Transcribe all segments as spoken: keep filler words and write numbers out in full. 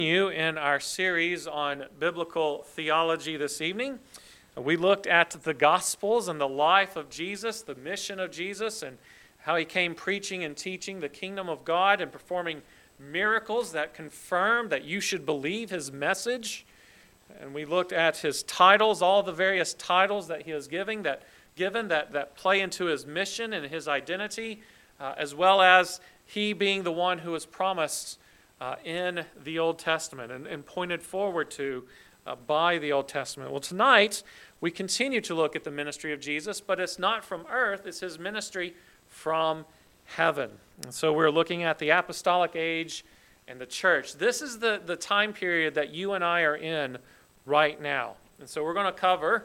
You in our series on biblical theology this evening. We looked at the Gospels and the life of Jesus, the mission of Jesus, and how he came preaching and teaching the kingdom of God and performing miracles that confirm that you should believe his message. And we looked at his titles, all the various titles that he is giving that given that, that play into his mission and his identity, uh, as well as he being the one who was promised Uh, in the Old Testament and, and pointed forward to uh, by the Old Testament. Well, tonight we continue to look at the ministry of Jesus, but it's not from earth, it's his ministry from heaven. And so we're looking at the apostolic age and the church. This is the, the time period that you and I are in right now. And so we're going to cover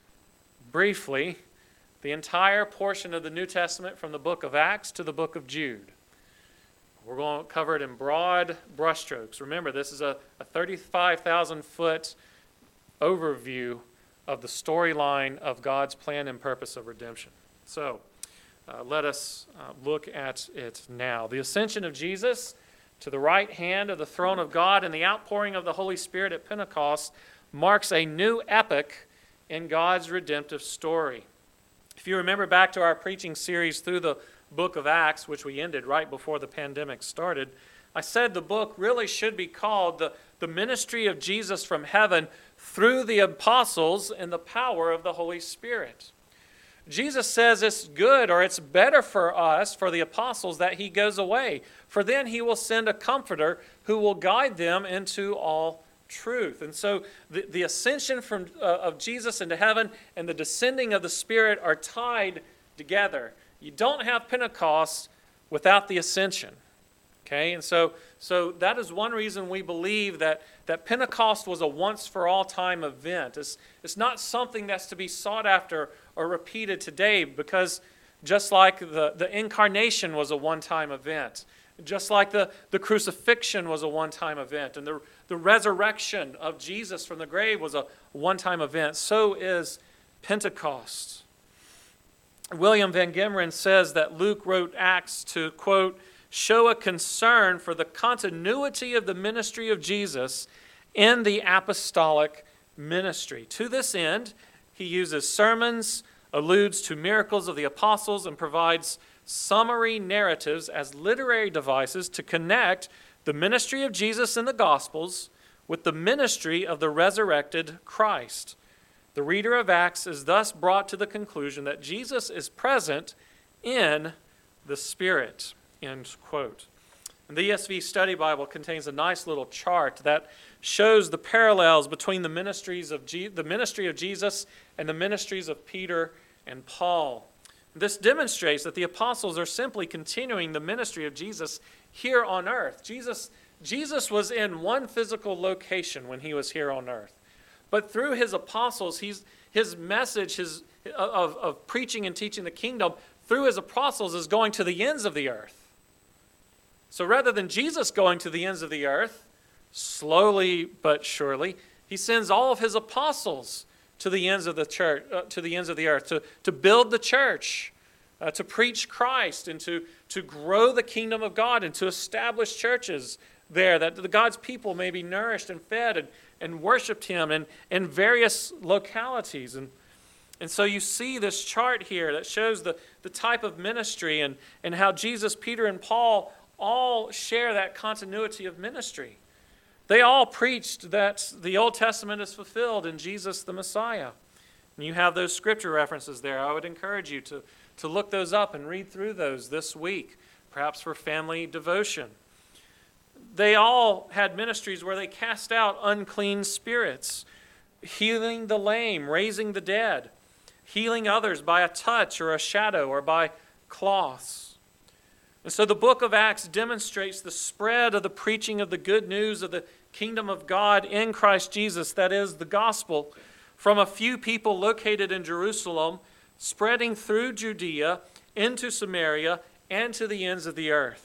briefly the entire portion of the New Testament from the book of Acts to the book of Jude. We're going to cover it in broad brushstrokes. Remember, this is a, a thirty-five thousand foot overview of the storyline of God's plan and purpose of redemption. So, uh, let us uh, look at it now. The ascension of Jesus to the right hand of the throne of God and the outpouring of the Holy Spirit at Pentecost marks a new epoch in God's redemptive story. If you remember back to our preaching series through the book of Acts, which we ended right before the pandemic started, I said the book really should be called the, the ministry of Jesus from heaven through the apostles and the power of the Holy Spirit. Jesus says it's good or it's better for us, for the apostles, that he goes away, for then he will send a comforter who will guide them into all truth. And so the, the ascension from uh, of Jesus into heaven and the descending of the Spirit are tied together. You don't have Pentecost without the ascension. Okay, and so so that is one reason we believe that, that Pentecost was a once-for-all time event. It's, it's not something that's to be sought after or repeated today, because just like the, the incarnation was a one-time event, just like the, the crucifixion was a one-time event, and the, the resurrection of Jesus from the grave was a one-time event, so is Pentecost. William Van Gemeren says that Luke wrote Acts to, quote, show a concern for the continuity of the ministry of Jesus in the apostolic ministry. To this end, he uses sermons, alludes to miracles of the apostles, and provides summary narratives as literary devices to connect the ministry of Jesus in the Gospels with the ministry of the resurrected Christ. The reader of Acts is thus brought to the conclusion that Jesus is present in the Spirit, end quote. And the E S V Study Bible contains a nice little chart that shows the parallels between the ministries of Je- the ministry of Jesus and the ministries of Peter and Paul. This demonstrates that the apostles are simply continuing the ministry of Jesus here on earth. Jesus, Jesus was in one physical location when he was here on earth. But through his apostles, he's, his message his, of, of preaching and teaching the kingdom through his apostles is going to the ends of the earth. So rather than Jesus going to the ends of the earth, slowly but surely, he sends all of his apostles to the ends of the church, uh, to the ends of the earth, to, to build the church, uh, to preach Christ, and to, to grow the kingdom of God, and to establish churches there, that the God's people may be nourished and fed and, and worshiped him in, in various localities. And, and so you see this chart here that shows the, the type of ministry and, and how Jesus, Peter, and Paul all share that continuity of ministry. They all preached that the Old Testament is fulfilled in Jesus the Messiah. And you have those scripture references there. I would encourage you to, to look those up and read through those this week, perhaps for family devotion. They all had ministries where they cast out unclean spirits, healing the lame, raising the dead, healing others by a touch or a shadow or by cloths. And so the book of Acts demonstrates the spread of the preaching of the good news of the kingdom of God in Christ Jesus, that is, the gospel, from a few people located in Jerusalem, spreading through Judea into Samaria and to the ends of the earth.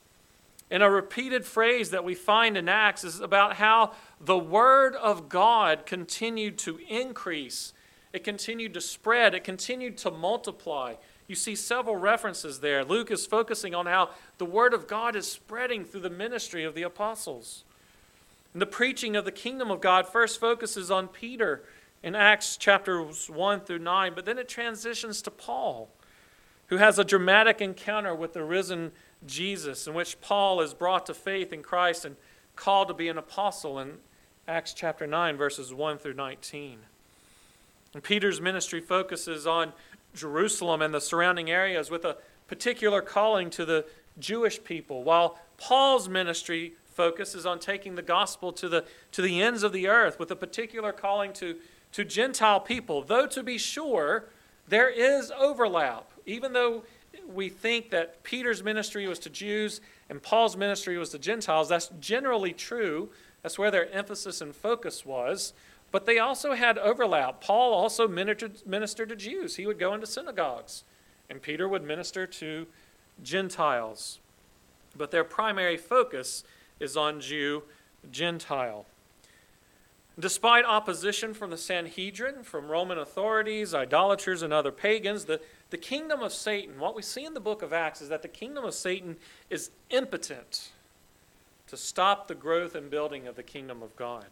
And a repeated phrase that we find in Acts is about how the word of God continued to increase. It continued to spread. It continued to multiply. You see several references there. Luke is focusing on how the word of God is spreading through the ministry of the apostles. And the preaching of the kingdom of God first focuses on Peter in Acts chapters one through nine, but then it transitions to Paul, who has a dramatic encounter with the risen Jesus, in which Paul is brought to faith in Christ and called to be an apostle in Acts chapter nine, verses one through nineteen. And Peter's ministry focuses on Jerusalem and the surrounding areas with a particular calling to the Jewish people, while Paul's ministry focus is on taking the gospel to the, to the ends of the earth with a particular calling to, to Gentile people. Though to be sure, there is overlap. Even though we think that Peter's ministry was to Jews and Paul's ministry was to Gentiles, that's generally true. That's where their emphasis and focus was. But they also had overlap. Paul also ministered, ministered to Jews. He would go into synagogues. And Peter would minister to Gentiles. But their primary focus is on Jew, Gentile. Despite opposition from the Sanhedrin, from Roman authorities, idolaters, and other pagans, the, the kingdom of Satan, what we see in the book of Acts is that the kingdom of Satan is impotent to stop the growth and building of the kingdom of God.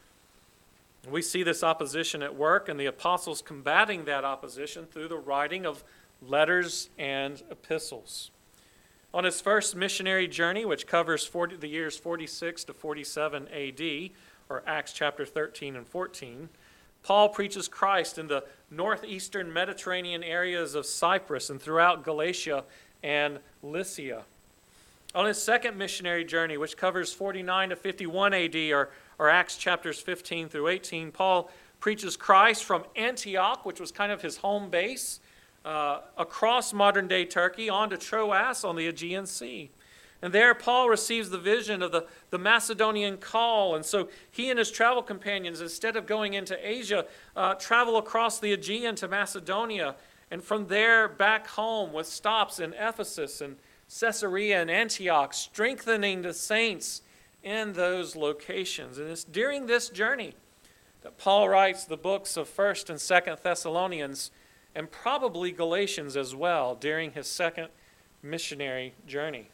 We see this opposition at work, and the apostles combating that opposition through the writing of letters and epistles. On his first missionary journey, which covers forty, the years forty-six to forty-seven A D, or Acts chapter thirteen and fourteen, Paul preaches Christ in the northeastern Mediterranean areas of Cyprus and throughout Galatia and Lycia. On his second missionary journey, which covers forty-nine to fifty-one A D, or, or Acts chapters fifteen through eighteen, Paul preaches Christ from Antioch, which was kind of his home base, uh, across modern-day Turkey, on to Troas on the Aegean Sea. And there Paul receives the vision of the, the Macedonian call. And so he and his travel companions, instead of going into Asia, uh, travel across the Aegean to Macedonia. And from there back home with stops in Ephesus and Caesarea and Antioch, strengthening the saints in those locations. And it's during this journey that Paul writes the books of First and Second Thessalonians, and probably Galatians as well, during his second missionary journey.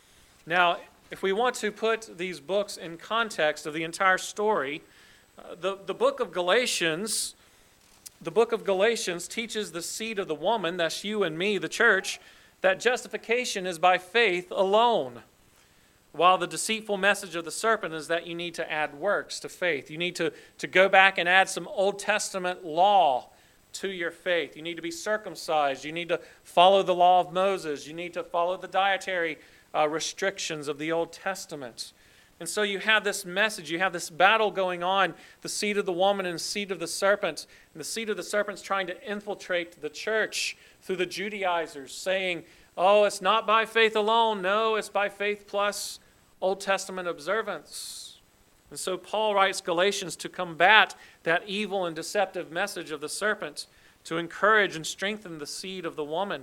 Now, if we want to put these books in context of the entire story, uh, the, the book of Galatians, the book of Galatians teaches the seed of the woman, that's you and me, the church, that justification is by faith alone. While the deceitful message of the serpent is that you need to add works to faith. You need to, to go back and add some Old Testament law to your faith. You need to be circumcised. You need to follow the law of Moses. You need to follow the dietary uh, restrictions of the Old Testament. And so you have this message, you have this battle going on, the seed of the woman and the seed of the serpent. And the seed of the serpent's trying to infiltrate the church through the Judaizers, saying, oh, it's not by faith alone. No, it's by faith plus Old Testament observance. And so Paul writes Galatians to combat that evil and deceptive message of the serpent, to encourage and strengthen the seed of the woman.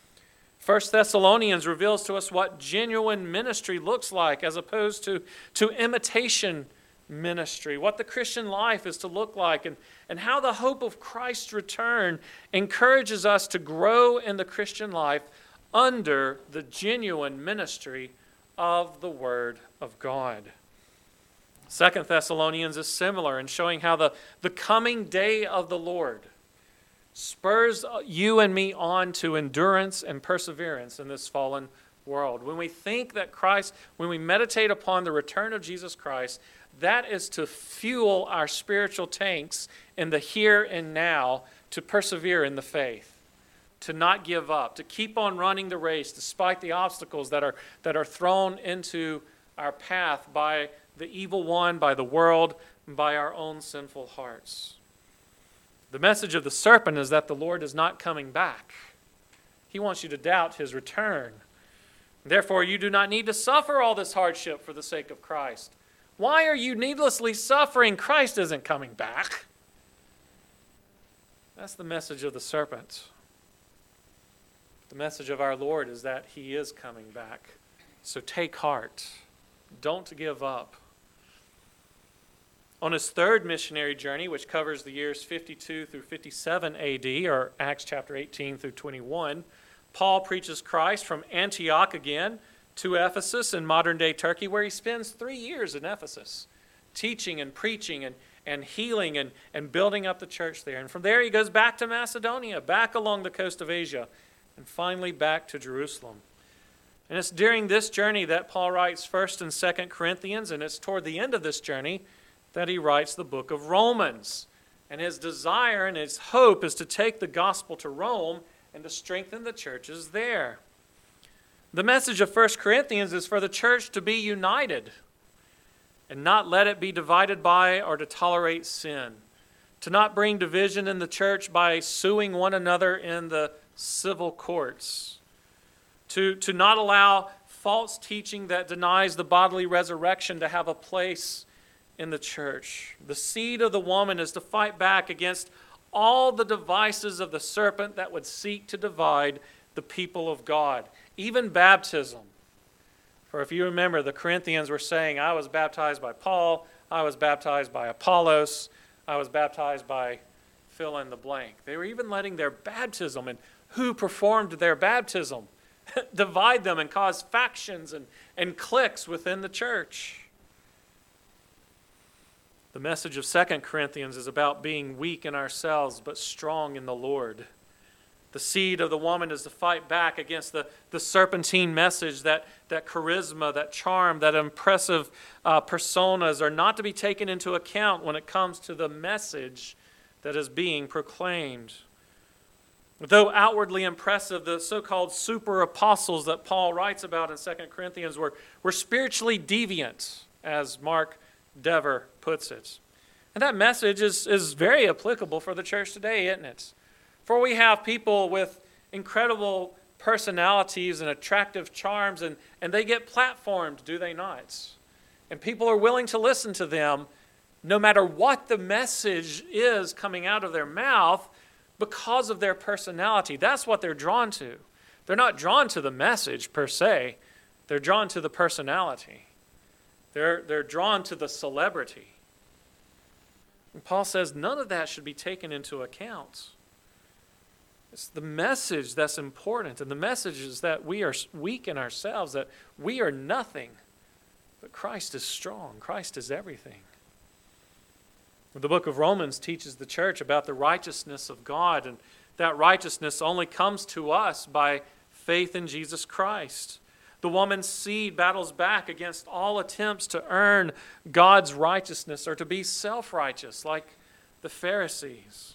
First Thessalonians reveals to us what genuine ministry looks like as opposed to, to imitation ministry, what the Christian life is to look like, and, and how the hope of Christ's return encourages us to grow in the Christian life under the genuine ministry of the Word of God. Second Thessalonians is similar in showing how the, the coming day of the Lord spurs you and me on to endurance and perseverance in this fallen world. When we think that Christ, when we meditate upon the return of Jesus Christ, that is to fuel our spiritual tanks in the here and now to persevere in the faith, to not give up, to keep on running the race despite the obstacles that are, that are thrown into our path by the evil one, by the world, and by our own sinful hearts. The message of the serpent is that the Lord is not coming back. He wants you to doubt his return. Therefore, you do not need to suffer all this hardship for the sake of Christ. Why are you needlessly suffering? Christ isn't coming back. That's the message of the serpent. The message of our Lord is that he is coming back. So take heart. Don't give up. On his third missionary journey, which covers the years fifty-two through fifty-seven A D, or Acts chapter eighteen through twenty-one, Paul preaches Christ from Antioch again to Ephesus in modern-day Turkey, where he spends three years in Ephesus, teaching and preaching and, and healing and, and building up the church there. And from there he goes back to Macedonia, back along the coast of Asia, and finally back to Jerusalem. And it's during this journey that Paul writes First and Second Corinthians, and it's toward the end of this journey that he writes the book of Romans. And his desire and his hope is to take the gospel to Rome and to strengthen the churches there. The message of First Corinthians is for the church to be united and not let it be divided by or to tolerate sin, to not bring division in the church by suing one another in the civil courts, to, to not allow false teaching that denies the bodily resurrection to have a place in the church. The seed of the woman is to fight back against all the devices of the serpent that would seek to divide the people of God, even baptism. For if you remember, the Corinthians were saying, I was baptized by Paul, I was baptized by Apollos, I was baptized by fill in the blank. They were even letting their baptism and who performed their baptism divide them and cause factions and, and cliques within the church. The message of Second Corinthians is about being weak in ourselves but strong in the Lord. The seed of the woman is to fight back against the, the serpentine message, that, that charisma, that charm, that impressive uh, personas are not to be taken into account when it comes to the message that is being proclaimed. Though outwardly impressive, the so-called super apostles that Paul writes about in Second Corinthians were, were spiritually deviant, as Mark Dever puts it. And that message is, is very applicable for the church today, isn't it? For we have people with incredible personalities and attractive charms, and, and they get platformed, do they not? And people are willing to listen to them no matter what the message is coming out of their mouth because of their personality. That's what they're drawn to. They're not drawn to the message per se. They're drawn to the personality. They're, they're drawn to the celebrity. And Paul says none of that should be taken into account. It's the message that's important, and the message is that we are weak in ourselves, that we are nothing, but Christ is strong. Christ is everything. The book of Romans teaches the church about the righteousness of God, and that righteousness only comes to us by faith in Jesus Christ. The woman's seed battles back against all attempts to earn God's righteousness or to be self-righteous like the Pharisees.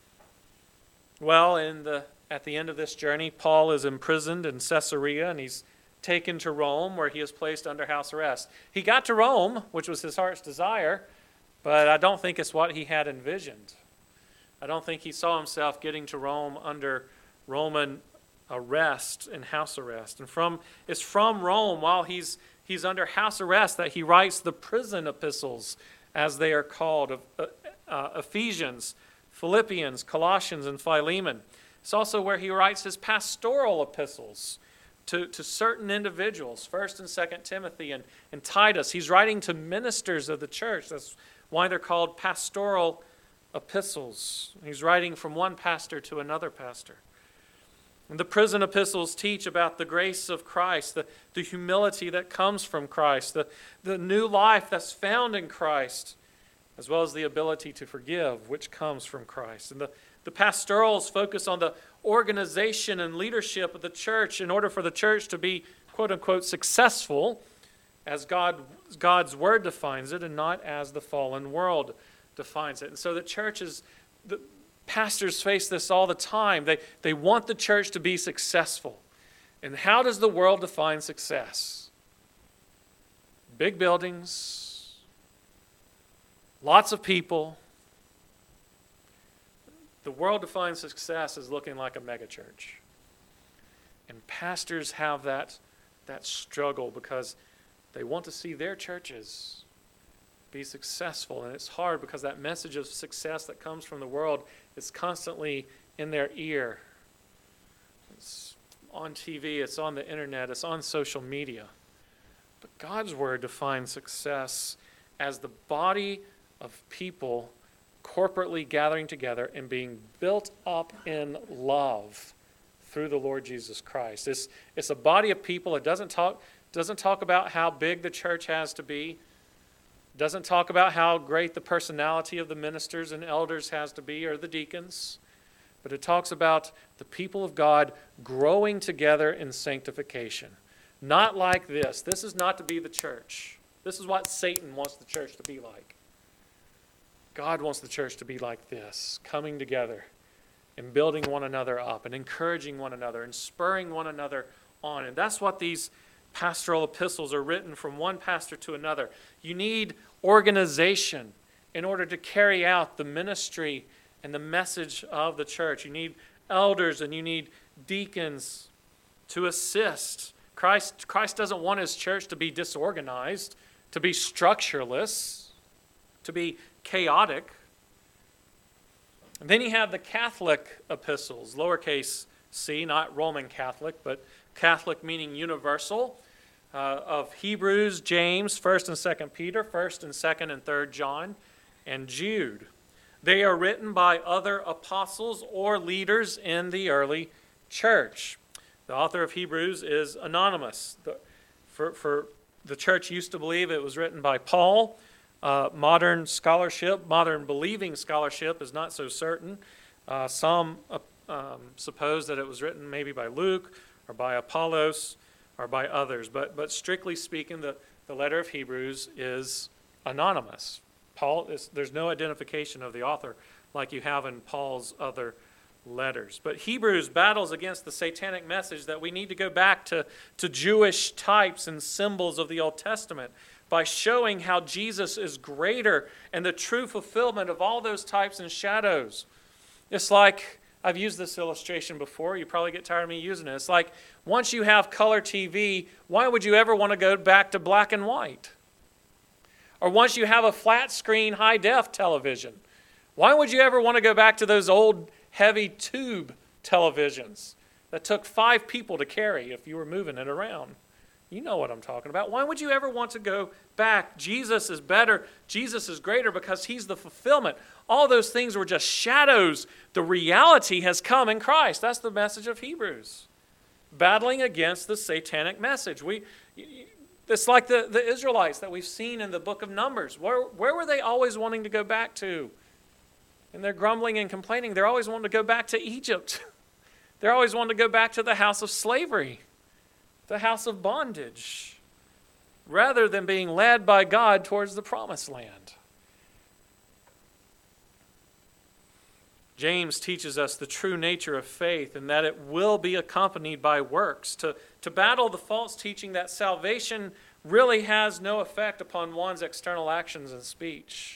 Well, in the, at the end of this journey, Paul is imprisoned in Caesarea, and he's taken to Rome, where he is placed under house arrest. He got to Rome, which was his heart's desire, but I don't think it's what he had envisioned. I don't think he saw himself getting to Rome under Roman arrest and house arrest. And from it's from Rome, while he's he's under house arrest, that he writes the prison epistles, as they are called, of uh, uh, Ephesians, Philippians, Colossians, and Philemon. It's also where he writes his pastoral epistles to, to certain individuals, First and Second Timothy and, and Titus. He's writing to ministers of the church. That's why they're called pastoral epistles. He's writing from one pastor to another pastor. And the prison epistles teach about the grace of Christ, the, the humility that comes from Christ, the, the new life that's found in Christ, as well as the ability to forgive, which comes from Christ. And the, the pastorals focus on the organization and leadership of the church in order for the church to be, quote-unquote, successful, as God, God's word defines it, and not as the fallen world defines it. And so the church is, the pastors face this all the time. They, they want the church to be successful. And how does the world define success? Big buildings, lots of people. The world defines success as looking like a megachurch. And pastors have that, that struggle because they want to see their churches be successful. And it's hard because that message of success that comes from the world is constantly in their ear. It's on T V, it's on the internet, it's on social media. But God's word defines success as the body of people corporately gathering together and being built up in love through the Lord Jesus Christ. It's, it's a body of people. It doesn't talk, doesn't talk about how big the church has to be. It doesn't talk about how great the personality of the ministers and elders has to be, or the deacons. But it talks about the people of God growing together in sanctification. Not like this. This is not to be the church. This is what Satan wants the church to be like. God wants the church to be like this, coming together and building one another up and encouraging one another and spurring one another on. And that's what these pastoral epistles are written from one pastor to another. You need organization in order to carry out the ministry and the message of the church. You need elders and you need deacons to assist. Christ, Christ doesn't want his church to be disorganized, to be structureless, to be chaotic. And then you have the Catholic epistles, lowercase c, not Roman Catholic, but Catholic meaning universal, uh, of Hebrews, James, First and Second Peter, First and Second and Third John, and Jude. They are written by other apostles or leaders in the early church. The author of Hebrews is anonymous. The, for, for the church used to believe it was written by Paul. Uh, modern scholarship, modern believing scholarship is not so certain. Uh, some uh, um, suppose that it was written maybe by Luke or by Apollos or by others. But, but strictly speaking, the, the letter of Hebrews is anonymous. Paul is, there's no identification of the author like you have in Paul's other letters. But Hebrews battles against the satanic message that we need to go back to, to Jewish types and symbols of the Old Testament by showing how Jesus is greater and the true fulfillment of all those types and shadows. It's like, I've used this illustration before, you probably get tired of me using it. It's like, once you have color T V, why would you ever want to go back to black and white? Or once you have a flat screen, high def television, why would you ever want to go back to those old heavy tube televisions that took five people to carry if you were moving it around? You know what I'm talking about. Why would you ever want to go back? Jesus is better. Jesus is greater because he's the fulfillment. All those things were just shadows. The reality has come in Christ. That's the message of Hebrews. Battling against the satanic message. We, it's like the, the Israelites that we've seen in the book of Numbers. Where, where were they always wanting to go back to? And they're grumbling and complaining. They're always wanting to go back to Egypt. They're always wanting to go back to the house of slavery, the house of bondage, rather than being led by God towards the promised land. James teaches us the true nature of faith and that it will be accompanied by works. To, to battle the false teaching that salvation really has no effect upon one's external actions and speech.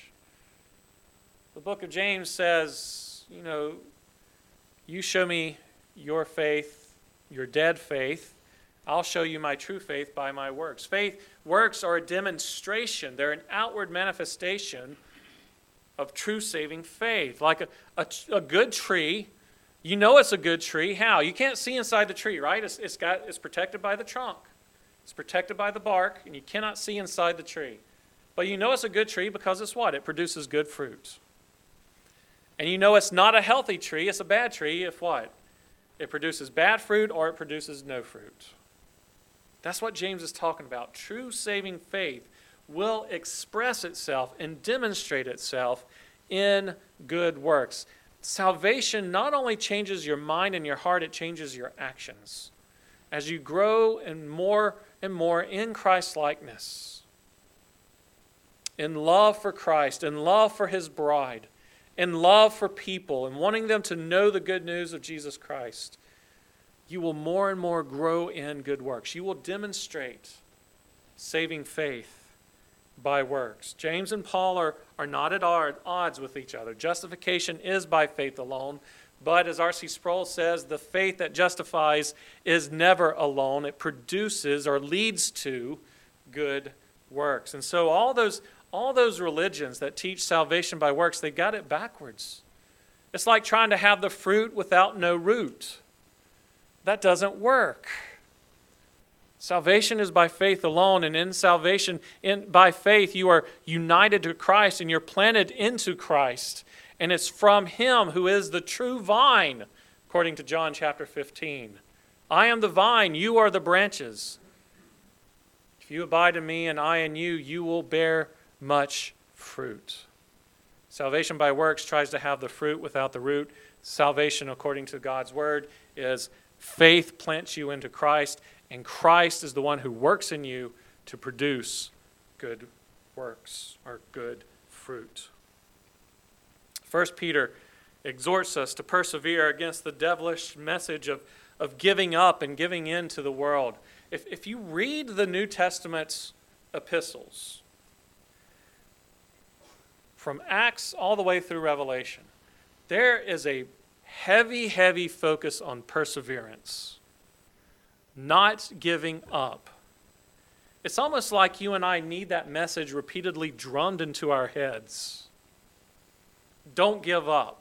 The book of James says, you know, you show me your faith, your dead faith, I'll show you my true faith by my works. Faith works are a demonstration. They're an outward manifestation of true saving faith. Like a, a, a good tree, you know it's a good tree. How? You can't see inside the tree, right? It's, it's, got, it's protected by the trunk. It's protected by the bark, and you cannot see inside the tree. But you know it's a good tree because it's what? It produces good fruit. And you know it's not a healthy tree, it's a bad tree if what? It produces bad fruit or it produces no fruit. That's what James is talking about. True saving faith will express itself and demonstrate itself in good works. Salvation not only changes your mind and your heart, it changes your actions. As you grow in more and more in Christ's likeness, in love for Christ, in love for his bride, in love for people, and wanting them to know the good news of Jesus Christ, you will more and more grow in good works. You will demonstrate saving faith by works. James and Paul are, are not at odds with each other. Justification is by faith alone, but as R C Sproul says, the faith that justifies is never alone. It produces or leads to good works. And so all those, all those religions that teach salvation by works, they got it backwards. It's like trying to have the fruit without no root. That doesn't work. Salvation is by faith alone, and in salvation, in, by faith, you are united to Christ and you're planted into Christ. And it's from him who is the true vine, according to John chapter fifteen. I am the vine, you are the branches. If you abide in me and I in you, you will bear much fruit. Salvation by works tries to have the fruit without the root. Salvation, according to God's word, is faith plants you into Christ, and Christ is the one who works in you to produce good works or good fruit. First Peter exhorts us to persevere against the devilish message of, of giving up and giving in to the world. If, if you read the New Testament's epistles, from Acts all the way through Revelation, there is a heavy, heavy focus on perseverance, not giving up. It's almost like you and I need that message repeatedly drummed into our heads. Don't give up.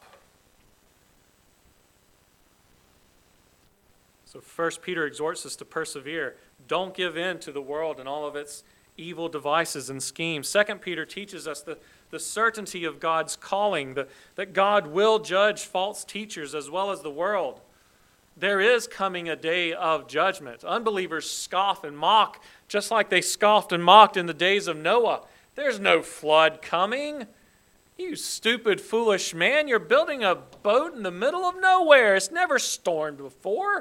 So First Peter exhorts us to persevere. Don't give in to the world and all of its evil devices and schemes. Second Peter teaches us the, the certainty of God's calling, the, that God will judge false teachers as well as the world. There is coming a day of judgment. Unbelievers scoff and mock just like they scoffed and mocked in the days of Noah. There's no flood coming. You stupid, foolish man, you're building a boat in the middle of nowhere. It's never stormed before.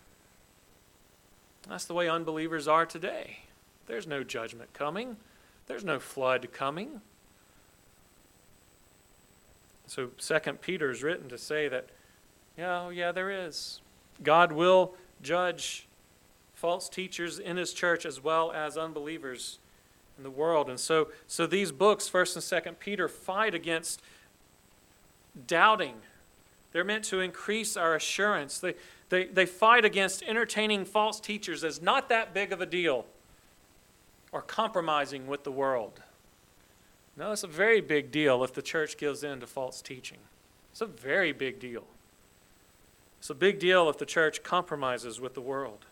That's the way unbelievers are today. There's no judgment coming. There's no flood coming. So Second Peter is written to say that, yeah, oh, yeah, there is. God will judge false teachers in his church as well as unbelievers in the world. And so, so these books, First and Second Peter, fight against doubting. They're meant to increase our assurance. They, they, they fight against entertaining false teachers as not that big of a deal, or compromising with the world. No, it's a very big deal if the church gives in to false teaching. It's a very big deal. It's a big deal if the church compromises with the world.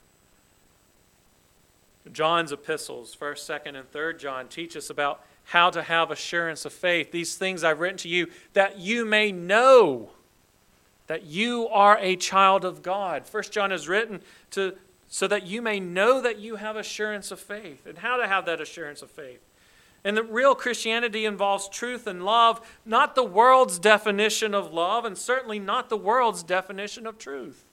John's epistles, First, Second, and Third John, teach us about how to have assurance of faith. These things I've written to you that you may know that you are a child of God. First John is written to so that you may know that you have assurance of faith, and how to have that assurance of faith. And the real Christianity involves truth and love, not the world's definition of love, and certainly not the world's definition of truth.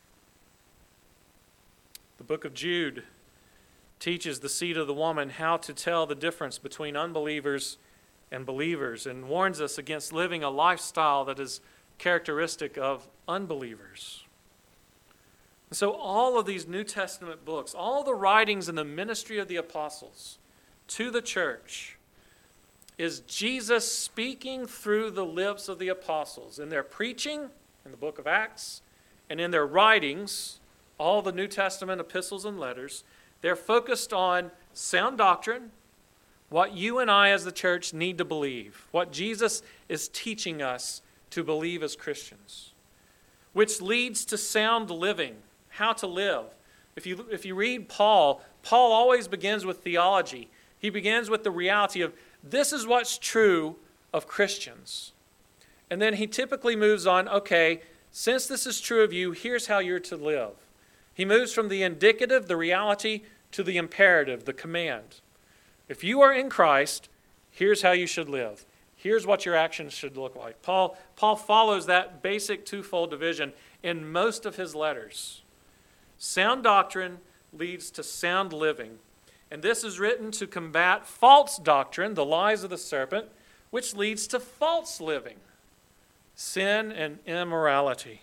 The book of Jude teaches the seed of the woman how to tell the difference between unbelievers and believers, and warns us against living a lifestyle that is characteristic of unbelievers. So all of these New Testament books, all the writings in the ministry of the apostles to the church, is Jesus speaking through the lips of the apostles in their preaching in the book of Acts, and in their writings, all the New Testament epistles and letters. They're focused on sound doctrine, what you and I as the church need to believe, what Jesus is teaching us to believe as Christians, which leads to sound living, how to live. If you, if you read Paul, Paul always begins with theology. He begins with the reality of this is what's true of Christians. And then he typically moves on, okay, since this is true of you, here's how you're to live. He moves from the indicative, the reality, to the imperative, the command. If you are in Christ, here's how you should live. Here's what your actions should look like. Paul, Paul follows that basic twofold division in most of his letters. Sound doctrine leads to sound living. And this is written to combat false doctrine, the lies of the serpent, which leads to false living, sin and immorality.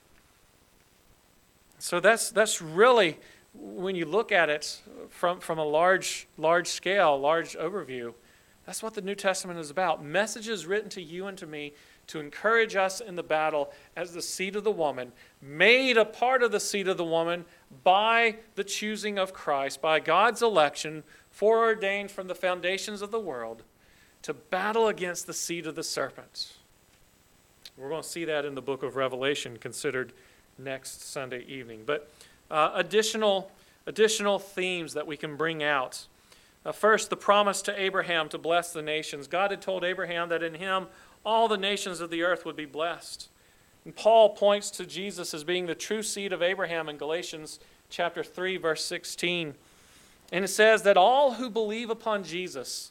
So that's that's really, when you look at it from, from a large, large scale, large overview, that's what the New Testament is about. Messages written to you and to me to encourage us in the battle as the seed of the woman, made a part of the seed of the woman by the choosing of Christ, by God's election, foreordained from the foundations of the world, to battle against the seed of the serpent. We're going to see that in the book of Revelation, considered next Sunday evening. But uh, additional, additional themes that we can bring out. Uh, first, the promise to Abraham to bless the nations. God had told Abraham that in him all the nations of the earth would be blessed. And Paul points to Jesus as being the true seed of Abraham in Galatians chapter three, verse sixteen. And it says that all who believe upon Jesus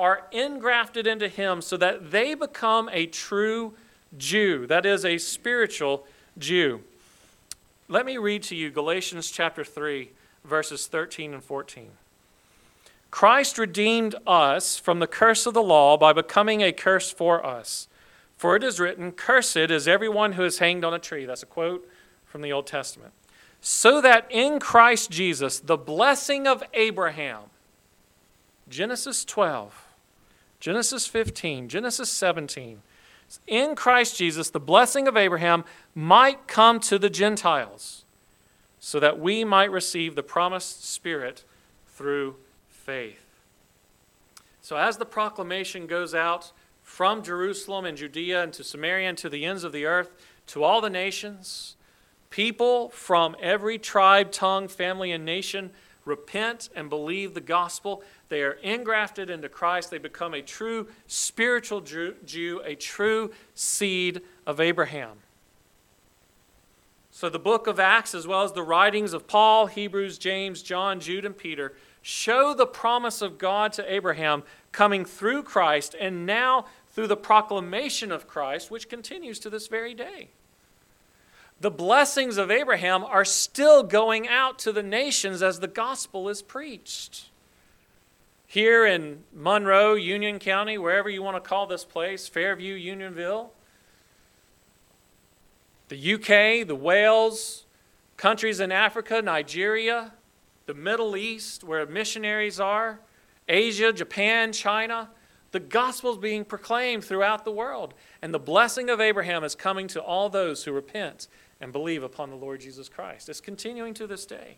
are engrafted into him so that they become a true Jew, that is, a spiritual Jew. Let me read to you Galatians chapter three, verses thirteen and fourteen. Christ redeemed us from the curse of the law by becoming a curse for us. For it is written, "Cursed is everyone who is hanged on a tree." That's a quote from the Old Testament. So that in Christ Jesus, the blessing of Abraham, Genesis twelve, Genesis fifteen, Genesis seventeen, in Christ Jesus, the blessing of Abraham might come to the Gentiles, so that we might receive the promised Spirit through faith. So as the proclamation goes out from Jerusalem and Judea and to Samaria and to the ends of the earth, to all the nations, people from every tribe, tongue, family, and nation repent and believe the gospel. They are engrafted into Christ. They become a true spiritual Jew, a true seed of Abraham. So the book of Acts, as well as the writings of Paul, Hebrews, James, John, Jude, and Peter, show the promise of God to Abraham coming through Christ and now through the proclamation of Christ, which continues to this very day. The blessings of Abraham are still going out to the nations as the gospel is preached. Here in Monroe, Union County, wherever you want to call this place, Fairview, Unionville, the U K, the Wales, countries in Africa, Nigeria, the Middle East, where missionaries are, Asia, Japan, China, the gospel is being proclaimed throughout the world. And the blessing of Abraham is coming to all those who repent and believe upon the Lord Jesus Christ. It's continuing to this day.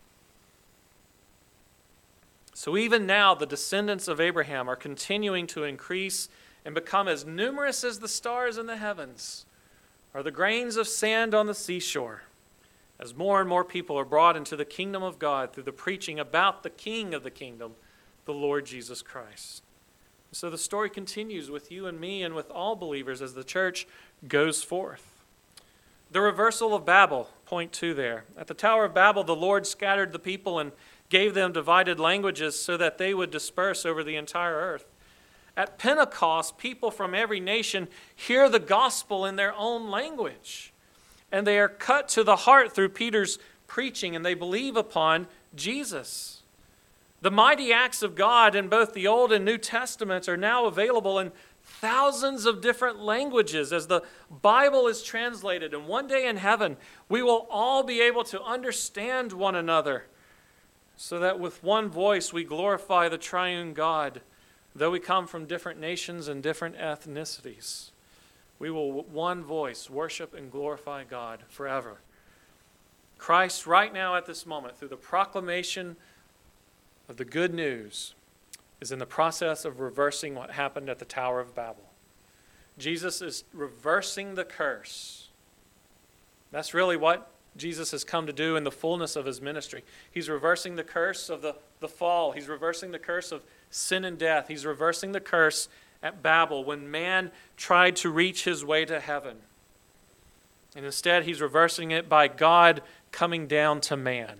So even now, the descendants of Abraham are continuing to increase and become as numerous as the stars in the heavens, or the grains of sand on the seashore, as more and more people are brought into the kingdom of God through the preaching about the King of the kingdom, the Lord Jesus Christ. So the story continues with you and me and with all believers as the church goes forth. The reversal of Babel, point two there. At the Tower of Babel, the Lord scattered the people and gave them divided languages so that they would disperse over the entire earth. At Pentecost, people from every nation hear the gospel in their own language, and they are cut to the heart through Peter's preaching, and they believe upon Jesus. The mighty acts of God in both the Old and New Testaments are now available in thousands of different languages as the Bible is translated. And one day in heaven, we will all be able to understand one another so that with one voice we glorify the triune God, though we come from different nations and different ethnicities. We will, with one voice, worship and glorify God forever. Christ, right now at this moment, through the proclamation of the good news, is in the process of reversing what happened at the Tower of Babel. Jesus is reversing the curse. That's really what Jesus has come to do in the fullness of his ministry. He's reversing the curse of the, the fall. He's reversing the curse of sin and death. He's reversing the curse at Babel when man tried to reach his way to heaven. And instead, he's reversing it by God coming down to man.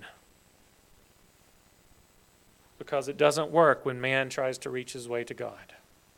Because it doesn't work when man tries to reach his way to God.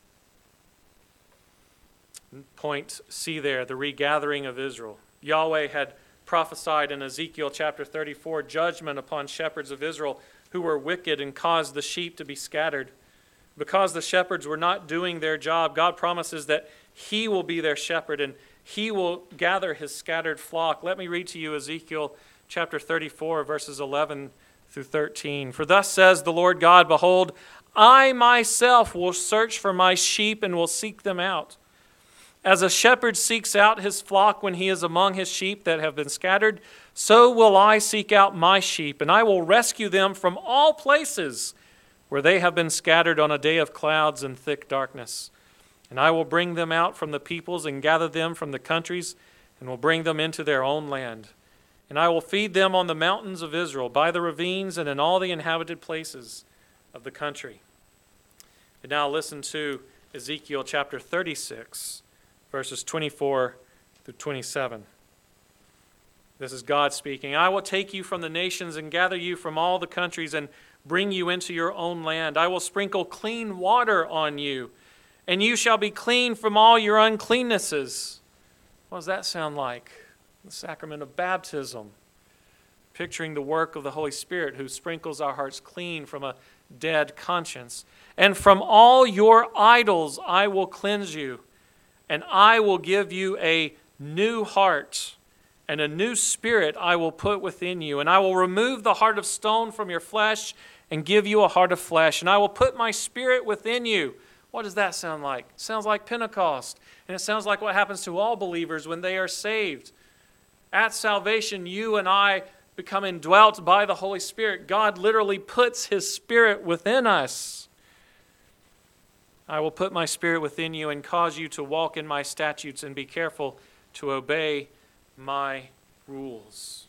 Point C there, the regathering of Israel. Yahweh had prophesied in Ezekiel chapter thirty-four judgment upon shepherds of Israel who were wicked and caused the sheep to be scattered. Because the shepherds were not doing their job, God promises that he will be their shepherd and he will gather his scattered flock. Let me read to you Ezekiel chapter thirty-four, verses eleven through thirteen. For thus says the Lord God, behold, I myself will search for my sheep and will seek them out. As a shepherd seeks out his flock when he is among his sheep that have been scattered, so will I seek out my sheep, and I will rescue them from all places where they have been scattered on a day of clouds and thick darkness. And I will bring them out from the peoples and gather them from the countries and will bring them into their own land. And I will feed them on the mountains of Israel, by the ravines and in all the inhabited places of the country. And now listen to Ezekiel chapter thirty-six, verses twenty-four through twenty-seven. This is God speaking. I will take you from the nations and gather you from all the countries and bring you into your own land. I will sprinkle clean water on you, and you shall be clean from all your uncleannesses. What does that sound like? The sacrament of baptism, picturing the work of the Holy Spirit who sprinkles our hearts clean from a dead conscience. And from all your idols I will cleanse you, and I will give you a new heart, and a new spirit I will put within you. And I will remove the heart of stone from your flesh and give you a heart of flesh. And I will put my spirit within you. What does that sound like? It sounds like Pentecost. And it sounds like what happens to all believers when they are saved. At salvation, you and I become indwelt by the Holy Spirit. God literally puts His Spirit within us. I will put my Spirit within you and cause you to walk in my statutes and be careful to obey my rules.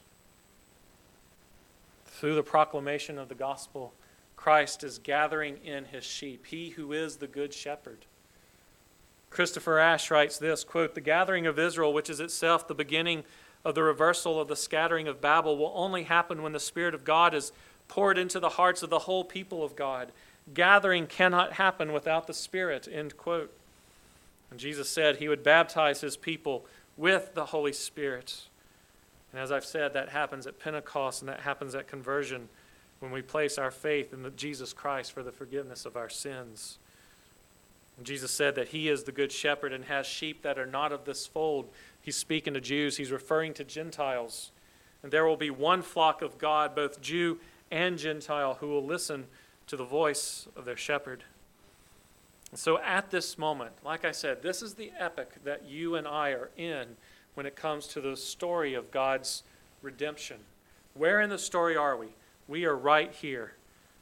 Through the proclamation of the gospel, Christ is gathering in His sheep, He who is the good shepherd. Christopher Ash writes this, quote, "The gathering of Israel, which is itself the beginning of the reversal of the scattering of Babel, will only happen when the Spirit of God is poured into the hearts of the whole people of God. Gathering cannot happen without the Spirit," end quote. And Jesus said He would baptize His people with the Holy Spirit. And as I've said, that happens at Pentecost and that happens at conversion when we place our faith in the Jesus Christ for the forgiveness of our sins. And Jesus said that He is the good shepherd and has sheep that are not of this fold. He's speaking to Jews. He's referring to Gentiles. And there will be one flock of God, both Jew and Gentile, who will listen to the voice of their shepherd. And so at this moment, like I said, this is the epoch that you and I are in when it comes to the story of God's redemption. Where in the story are we? We are right here.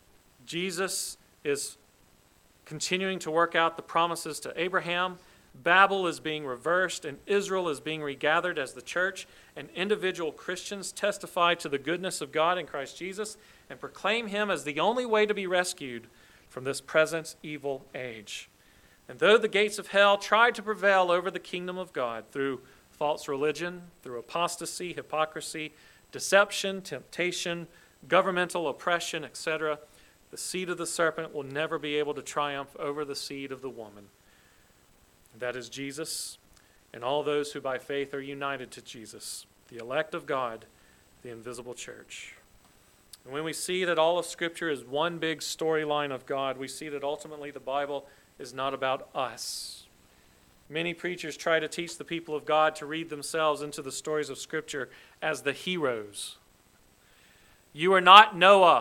Jesus is continuing to work out the promises to Abraham. Babel is being reversed, and Israel is being regathered as the church, and individual Christians testify to the goodness of God in Christ Jesus and proclaim Him as the only way to be rescued from this present evil age. And though the gates of hell tried to prevail over the kingdom of God through false religion, through apostasy, hypocrisy, deception, temptation, governmental oppression, et cetera, the seed of the serpent will never be able to triumph over the seed of the woman. That is Jesus and all those who by faith are united to Jesus, the elect of God, the invisible church. And when we see that all of Scripture is one big storyline of God, we see that ultimately the Bible is not about us. Many preachers try to teach the people of God to read themselves into the stories of Scripture as the heroes. You are not Noah.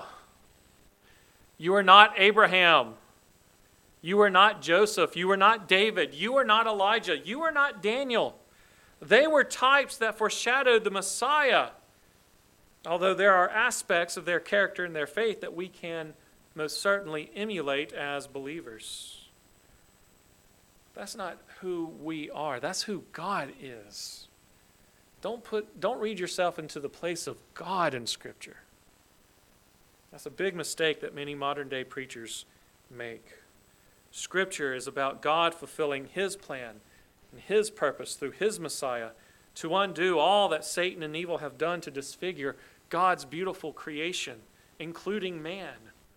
You are not Abraham. You are not Joseph. You are not David. You are not Elijah. You are not Daniel. They were types that foreshadowed the Messiah, although there are aspects of their character and their faith that we can most certainly emulate as believers. That's not who we are. That's who God is. Don't put, don't read yourself into the place of God in Scripture. That's a big mistake that many modern-day preachers make. Scripture is about God fulfilling His plan and His purpose through His Messiah to undo all that Satan and evil have done to disfigure God's beautiful creation, including man.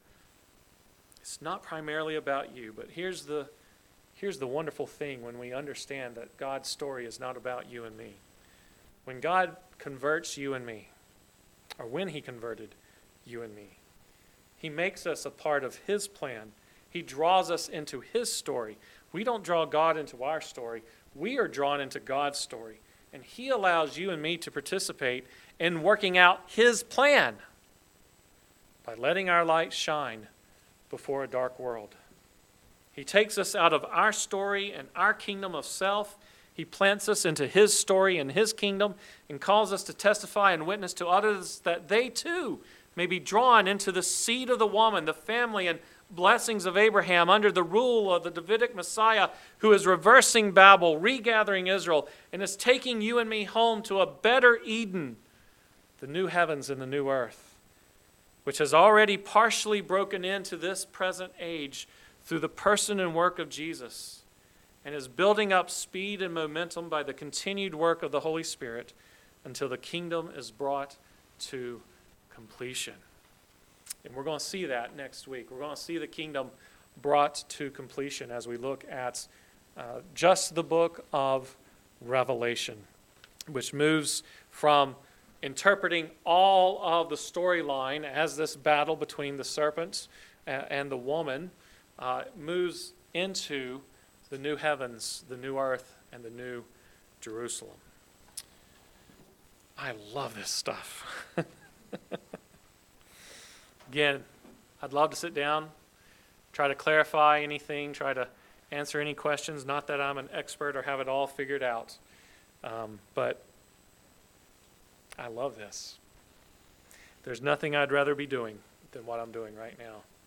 It's not primarily about you, but here's the, here's the wonderful thing when we understand that God's story is not about you and me. When God converts you and me, or when He converted you and me, He makes us a part of His plan. He draws us into His story. We don't draw God into our story. We are drawn into God's story. And He allows you and me to participate in working out His plan by letting our light shine before a dark world. He takes us out of our story and our kingdom of self. He plants us into His story and His kingdom and calls us to testify and witness to others that they too may be drawn into the seed of the woman, the family and blessings of Abraham under the rule of the Davidic Messiah who is reversing Babel, regathering Israel, and is taking you and me home to a better Eden, the new heavens and the new earth, which has already partially broken into this present age through the person and work of Jesus, and is building up speed and momentum by the continued work of the Holy Spirit until the kingdom is brought to completion. And we're going to see that next week. We're going to see the kingdom brought to completion as we look at uh, just the book of Revelation, which moves from interpreting all of the storyline as this battle between the serpent and the woman uh, moves into the new heavens, the new earth, and the new Jerusalem. I love this stuff. Again, I'd love to sit down, try to clarify anything, try to answer any questions. Not that I'm an expert or have it all figured out, um, but I love this. There's nothing I'd rather be doing than what I'm doing right now.